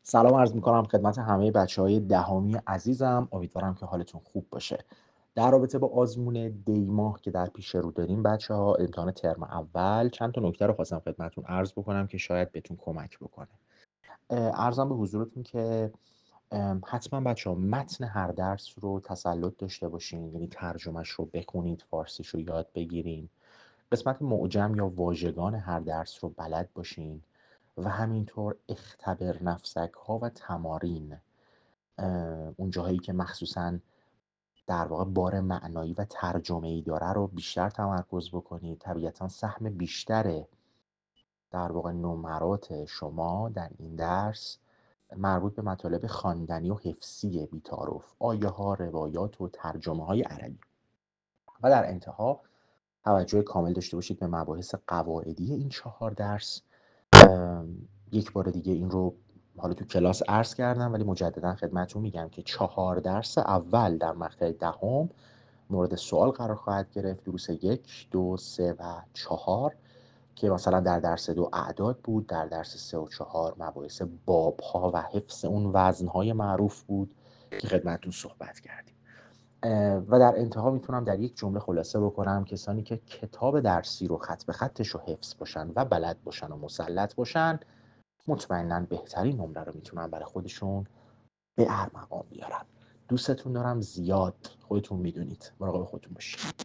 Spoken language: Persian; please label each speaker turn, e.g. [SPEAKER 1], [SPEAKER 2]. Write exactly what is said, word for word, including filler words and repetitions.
[SPEAKER 1] سلام عرض میکنم خدمت همه بچه های دهمی عزیزم. امیدوارم که حالتون خوب باشه. در رابطه با آزمون دی ماه که در پیش رو داریم بچه ها، امتحان ترم اول، چند تا نکته رو خواستم خدمتتون عرض بکنم که شاید بهتون کمک بکنه. عرضم به حضورتون که حتما بچه ها متن هر درس رو تسلط داشته باشین، یعنی ترجمهش رو بخونید، فارسیش رو یاد بگیرین، قسمت معجم یا واژگان هر درس رو بلد باشین و همینطور اختبر نفسک ها و تمارین، اون جاهایی که مخصوصاً در واقع بار معنایی و ترجمه‌ای داره رو بیشتر تمرکز بکنید. طبیعتاً سهم بیشتر در واقع نمرات شما در این درس مربوط به مطالب خواندنی و حفظی بی‌تعارف، آیه ها، روایات و ترجمه های عربی. و در انتها توجه کامل داشته باشید به مباحث قواعدی این چهار درس. یک بار دیگه این رو حالا تو کلاس عرض کردم، ولی مجددا خدمتتون میگم که چهار درس اول در مقطع دهم مورد سوال قرار خواهد گرفت. دروس یک، دو، سه و چهار که مثلا در درس دو اعداد بود، در درس سه و چهار مباحث بابها و حفظ اون وزنهای معروف بود که خدمتتون صحبت کردیم. و در انتها میتونم در یک جمله خلاصه بکنم کسانی که کتاب درسی رو خط به خطش رو حفظ باشن و بلد باشن و مسلط باشن، مطمئنا بهترین نمره رو میتونن برای خودشون به ارمغان بیارن. دوستتون دارم زیاد، خودتون میدونید، مراقب خودتون باشید.